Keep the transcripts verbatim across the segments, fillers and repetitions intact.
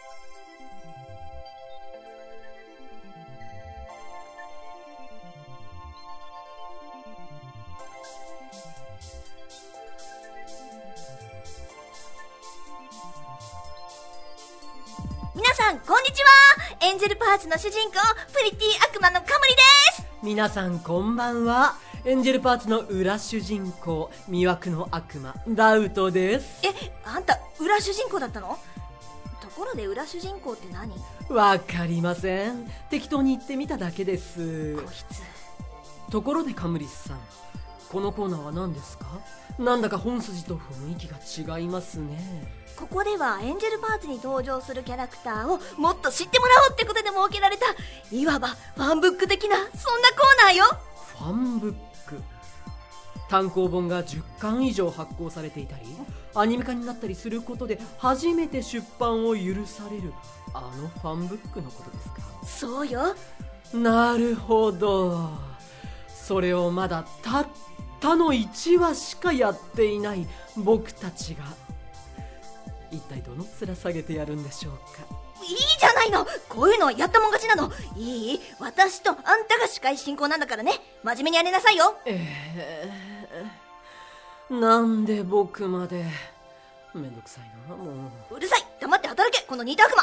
皆さんこんにちは。エンジェルパーツの主人公プリティ悪魔のカムリです。 皆さんこんばんは。エンジェルパーツの裏主人公魅惑の悪魔ダウトです。 え、あんた裏主人公だったの？ところで裏主人公って何？ わかりません。適当に言ってみただけです。 こいつ。 ところでカムリスさん、このコーナーは何ですか？なんだか本筋と雰囲気が違いますね。 ここではエンジェルパーツに登場するキャラクターをもっと知ってもらおうってことで設けられた、いわばファンブック的なそんなコーナーよ。 ファンブック、単行本がじゅっかん以上発行されていたりアニメ化になったりすることで初めて出版を許されるあのファンブックのことですか？ そうよ。 なるほど。それをまだたったのいちわしかやっていない僕たちが一体どの面下げてやるんでしょうか？ いいじゃないの。こういうのはやったもん勝ちなの。いい？私とあんたが司会進行なんだからね。真面目にやりなさいよ。 えー、なんで僕まで。めんどくさいな。もううるさい。黙って働け、このニート悪魔。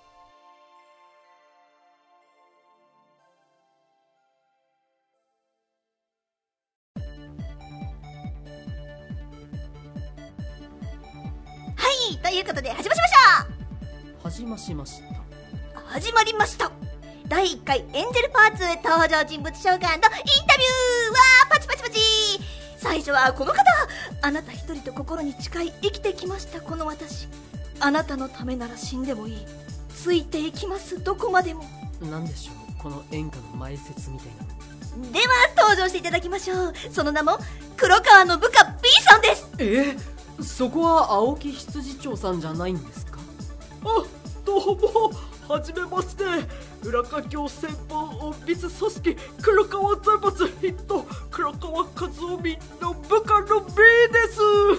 はい、ということで始ましました始ましました始まりましただいいっかいエンジェルパーツ登場人物召喚のインタビューはパチパチパチ。最初はこの方。あなた一人と心に誓い生きてきましたこの私。あなたのためなら死んでもいい。ついていきます、どこまでも。 なんでしょう、この演歌の前説みたいな。 では登場していただきましょう。その名も黒川の部下 B さんです。 えー、そこは青木羊長さんじゃないんですか？ あ、どうも、はじめまして。裏課教先方隠密組織黒川財閥筆頭黒川和臣の部下の B です。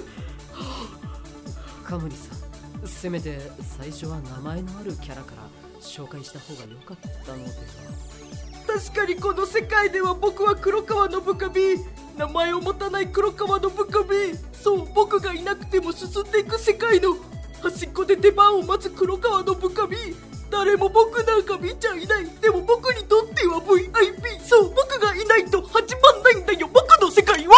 カムリさん、せめて最初は名前のあるキャラから紹介した方が良かったのでは？ 確かにこの世界では僕は黒川の部下 B、 名前を持たない黒川の部下 B。 そう、僕がいなくても進んでいく世界の端っこで出番を待つ黒川の部下 B。 誰も僕なんか見ちゃいない。でも僕にとっては ブイアイピー。 そう、僕がいないと始まんないんだよ、僕の世界は。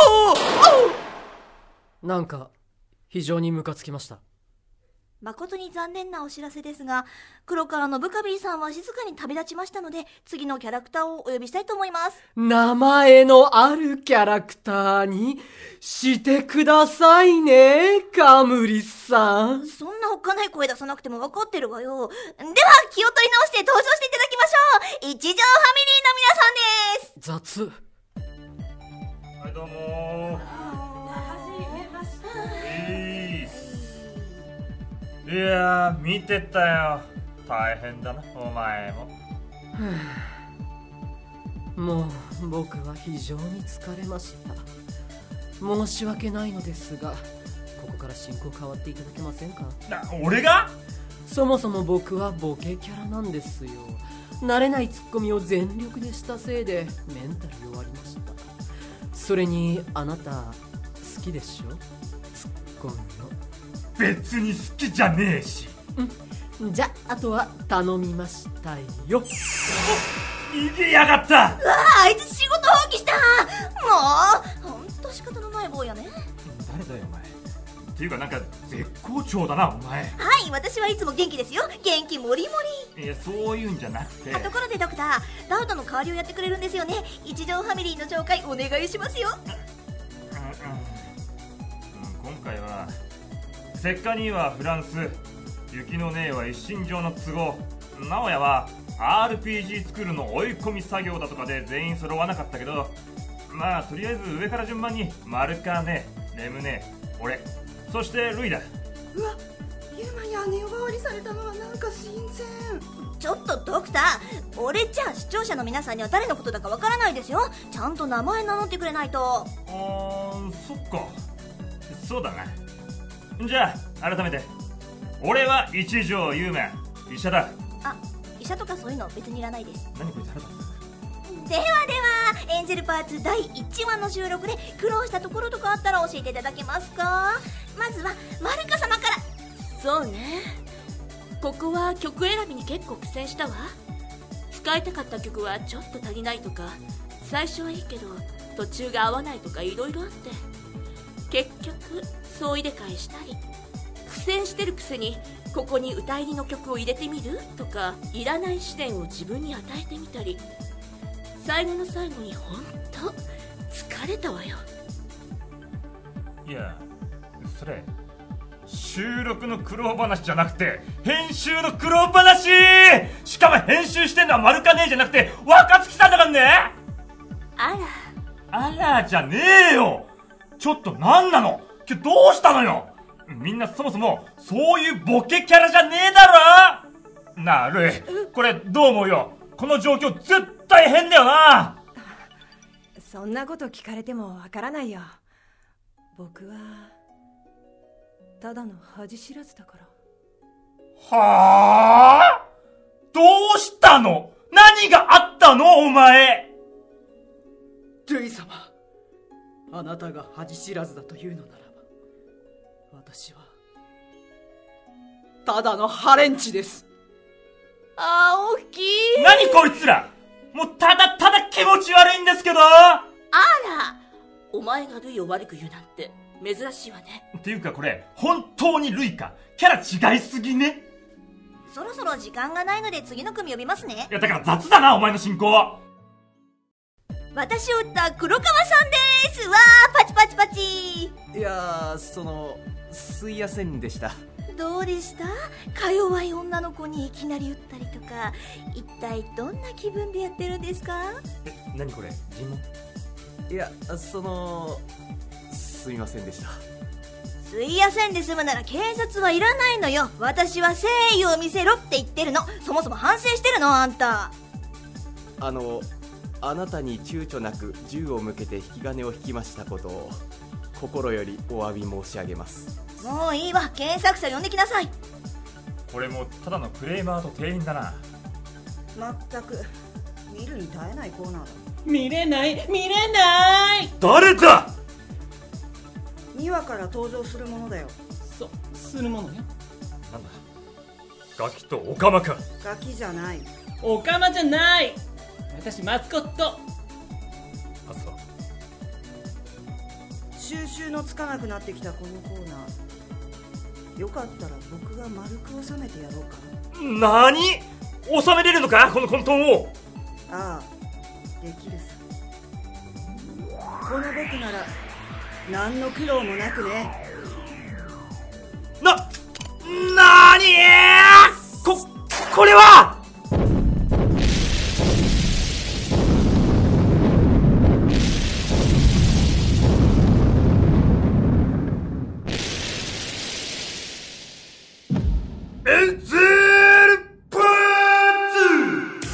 なんか非常にムカつきました。 誠に残念なお知らせですが、黒川の部下 B さんは静かに旅立ちましたので、次のキャラクターをお呼びしたいと思います。 名前のあるキャラクターにしてくださいね、カムリさん。 そんなおっかない声出さなくても分かってるわよ。では気を取り直して登場していただきましょう。一条ファミリーの皆さんです。 雑。 はい、どうもー。いやー、見てたよ。大変だな、お前も。 もう僕は非常に疲れました。申し訳ないのですが、ここから進行変わっていただけませんか？ な、俺が？ そもそも僕はボケキャラなんですよ。慣れないツッコミを全力でしたせいでメンタル弱りました。それにあなた好きでしょ、ツッコミの。 別に好きじゃねえし。 んじゃあとは頼みましたよ。 逃げやがった。うわあ、あいつ仕事放棄した。もうほんと仕方のない坊やね。 誰だよお前。っていうかなんか絶好調だなお前。 はい、私はいつも元気ですよ。元気もりもり。 いや、そういうんじゃなくて。 ところでドクター、ダウトの代わりをやってくれるんですよね。一条ファミリーの紹介お願いしますよ。 うん、うん、今回はセッカニーはフランス、雪の姉は一身上の都合、直哉は アールピージー 作るの追い込み作業だとかで全員揃わなかったけど、まあとりあえず上から順番にマルカーネ、レムネ、俺、そしてルイだ。 うわ、ユーマに姉呼ばわりされたのはなんか新鮮。 ちょっとドクター、俺じゃあ視聴者の皆さんには誰のことだかわからないですよ。ちゃんと名前名乗ってくれないと。 あー、そっか、そうだな。じゃあ改めて、俺は一条ユーマ、 医者だ。 あ、医者とかそういうの別にいらないです。 何こいつ腹立つ。 ではではエンジェルパーツだいいちわの収録で苦労したところとかあったら教えていただけますか？まずはマルカ様から。 そうね、ここは曲選びに結構苦戦したわ。使いたかった曲はちょっと足りないとか、最初はいいけど途中が合わないとかいろいろあって、結局総入れ替えしたり、苦戦してるくせにここに歌入りの曲を入れてみるとか、いらない視点を自分に与えてみたり、最後の最後にほんと疲れたわよ。 いや、それ収録の苦労話じゃなくて編集の苦労話。しかも編集してんのは丸かねえじゃなくて若月さんだからね。 あらあらじゃねえよ。ちょっと何なの今日、どうしたのよ。みんなそもそもそういうボケキャラじゃねえだろ。なあルイ、これどう思うよ。この状況絶対変だよな。 そんなこと聞かれてもわからないよ。僕はただの恥知らずだから。 はあ？どうしたの？何があったのお前。 ルイ様、あなたが恥知らずだというのならば、私はただのハレンチです。 青木。 何こいつら、もうただただ気持ち悪いんですけど。 あら、お前がルイを悪く言うなんて珍しいわね。 っていうかこれ本当にルイか。キャラ違いすぎね。 そろそろ時間がないので次の組呼びますね。 いやだから雑だなお前の進行。 私を打った黒川さんです。わー、パチパチパチ。 いやー、そのすいやせんでした。 どうでした？か弱い女の子にいきなり打ったりとか、一体どんな気分でやってるんですか？ え、何これ尋問？ いや、そのすみませんでした。 すいやせんで済むなら警察はいらないのよ。私は誠意を見せろって言ってるの。そもそも反省してるのあんた。 あのあなたに躊躇なく銃を向けて引き金を引きましたことを心よりお詫び申し上げます。 もういいわ、検索者呼んできなさい。 これもただのクレーマーと店員だな。 まったく見るに耐えないコーナーだ。 見れない見れない。 誰だ。 にわから登場するものだよ。 そするものよ。 なんだ、ガキとオカマか。 ガキじゃない。 オカマじゃない。私マスコット。 あ、そう収集のつかなくなってきたこのコーナー、よかったら僕が丸く収めてやろうか。 何？収めれるのかこの混沌を。 ああ、できるさ。この僕なら何の苦労もなくね。 な、なーにー。こ、これはエンゼルパーツ。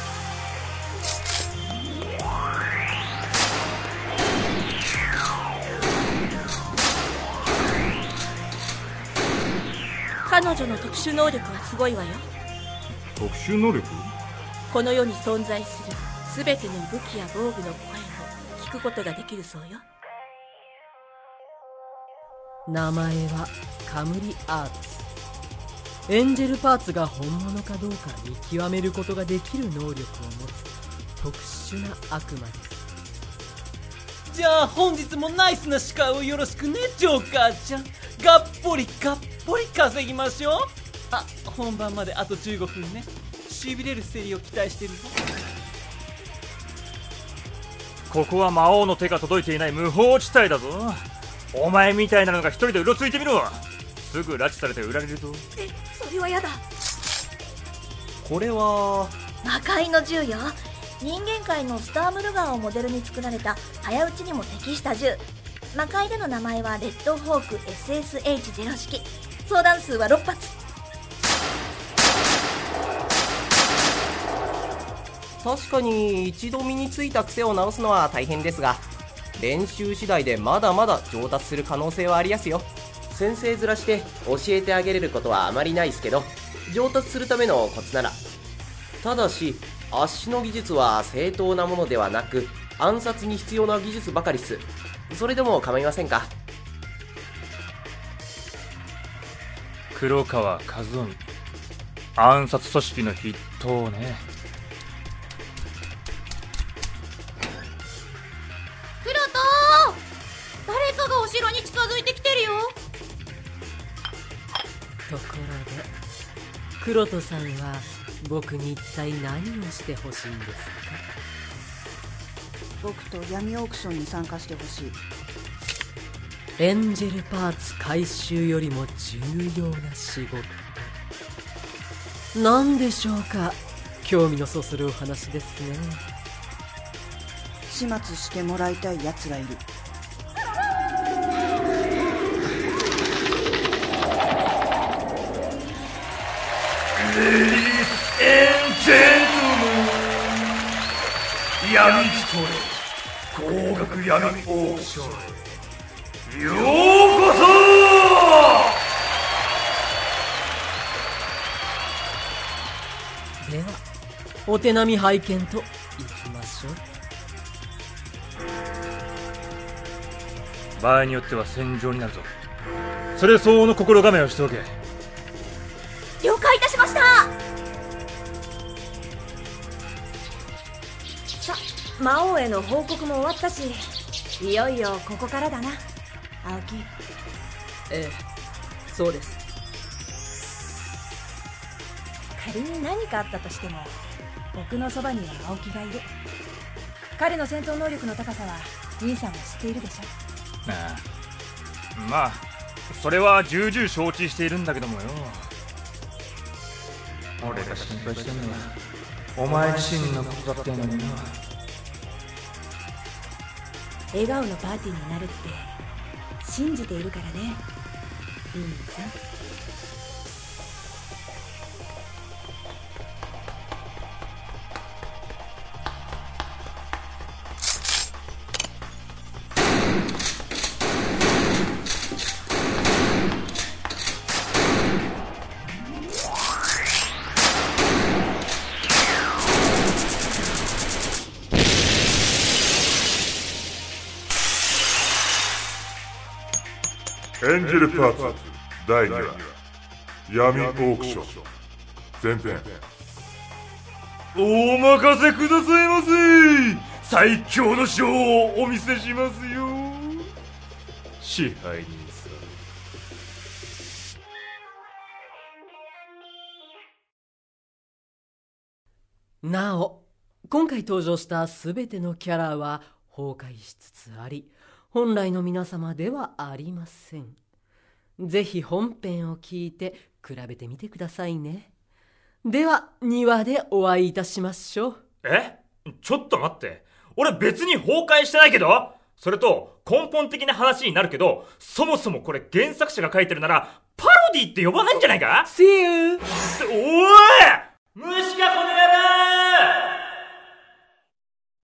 彼女の特殊能力はすごいわよ。 特殊能力？ この世に存在するすべての武器や防具の声を聞くことができるそうよ。 名前はカムリアーツ。エンジェルパーツが本物かどうか見極めることができる能力を持つ特殊な悪魔です。 じゃあ本日もナイスな司会をよろしくね、ジョーカーちゃん。がっぽりがっぽり稼ぎましょう。あ、本番まであとじゅうごふんね。しびれる競りを期待してるぞ。 ここは魔王の手が届いていない無法地帯だぞ。お前みたいなのが一人でうろついてみろ。すぐ拉致されて売られるぞ。 え、それはやだ。 これは魔界の銃よ。人間界のスタームルガーをモデルに作られた早撃ちにも適した銃。魔界での名前はレッドホーク エスエスエイチゼロ 式。相談数はろっぱつ。 確かに一度身についた癖を直すのは大変ですが、練習次第でまだまだ上達する可能性はありやすよ。先生面して教えてあげれることはあまりないですけど、 上達するためのコツなら。ただし圧死の技術は正当なものではなく暗殺に必要な技術ばかりっす。それでも構いませんか？ 黒川和臣、暗殺組織の筆頭ね。 クロト、誰かがお城に近づいてきてるよ。 ところでクロトさんは僕に一体何をしてほしいんですか？ 僕と闇オークションに参加してほしい。 エンジェルパーツ回収よりも重要な仕事、何でしょうか？興味のそそるお話ですね。 始末してもらいたいやつがいる。 レディースエンジェントル闇聞こえ高額闇オークションへようこそ。 ではお手並み拝見といきましょう。場合によっては戦場になるぞ。それ相応の心構えをしておけ。 了解いたしました。 さ、魔王への報告も終わったし、いよいよここからだな、青木。 ええ、そうです。 仮に何かあったとしても僕のそばには青木がいる。彼の戦闘能力の高さは兄さんも知っているでしょ。 ああ、まあそれは重々承知しているんだけどもよ。俺が心配してるのはお前自身のことだってのにな。 笑顔のパーティーになるって信じているからね、兄さん。 エンジェルパーツだいにわ闇オークション前編。 お任せくださいませ。最強のショーをお見せしますよ、支配人さん。なお今回登場したすべてのキャラは崩壊しつつあり、本来の皆様ではありません。ぜひ本編を聞いて比べてみてくださいね。ではにわでお会いいたしましょう。 え？ちょっと待って、俺別に崩壊してないけど。それと根本的な話になるけど、そもそもこれ原作者が書いてるならパロディって呼ばないんじゃないか？ See you! おい！虫かこの野郎！